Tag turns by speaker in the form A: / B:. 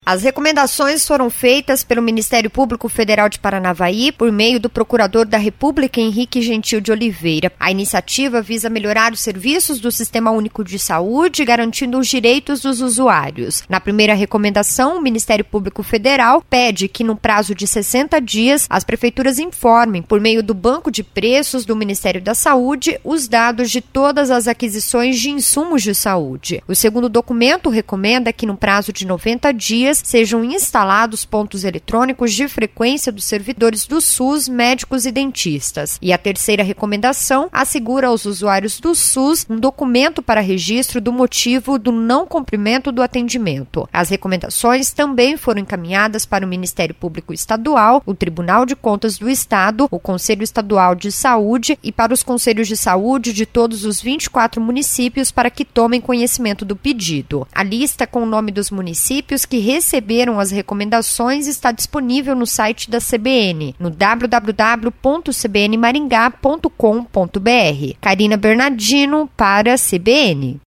A: As recomendações foram feitas pelo Ministério Público Federal de Paranavaí por meio do Procurador da República, Henrique Gentil de Oliveira. A iniciativa visa melhorar os serviços do Sistema Único de Saúde, garantindo os direitos dos usuários. Na primeira recomendação, o Ministério Público Federal pede que, no prazo de 60 dias, as prefeituras informem, por meio do Banco de Preços do Ministério da Saúde, os dados de todas as aquisições de insumos de saúde. O segundo documento recomenda que, no prazo de 90 dias, sejam instalados pontos eletrônicos de frequência dos servidores do SUS, médicos e dentistas. E a terceira recomendação assegura aos usuários do SUS um documento para registro do motivo do não cumprimento do atendimento. As recomendações também foram encaminhadas para o Ministério Público Estadual, o Tribunal de Contas do Estado, o Conselho Estadual de Saúde e para os Conselhos de Saúde de todos os 24 municípios para que tomem conhecimento do pedido. A lista com o nome dos municípios que receberam as recomendações está disponível no site da CBN, no www.cbnmaringá.com.br. Karina Bernardino para a CBN.